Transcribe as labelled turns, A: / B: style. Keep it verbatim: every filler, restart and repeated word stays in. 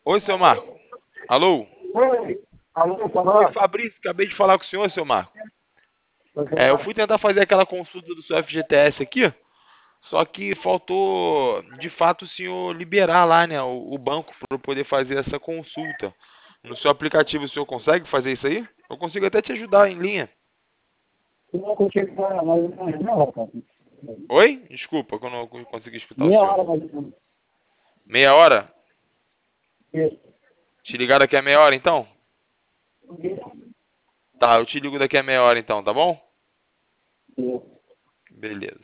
A: Oi, seu Marco. Alô?
B: Oi, alô,
A: Oi,
B: Fabrício.
A: Fabrício, acabei de falar com o senhor, seu Marco.
B: Pois
A: É, eu
B: é.
A: fui tentar fazer aquela consulta do seu F G T S aqui, só que faltou, de fato, o senhor liberar lá, né, o, o banco para eu poder fazer essa consulta. No seu aplicativo, o senhor consegue fazer isso aí? Eu consigo até te ajudar em linha.
B: Eu não consigo falar mais ou menos, não, rapaz.
A: Oi? Desculpa, que eu não consegui escutar o
B: Meia
A: senhor.
B: hora mais ou menos.
A: Meia hora?
B: Isso.
A: Te ligar daqui a meia hora, então?
B: Isso.
A: Tá, eu te ligo daqui a meia hora, então, tá bom?
B: Isso.
A: Beleza.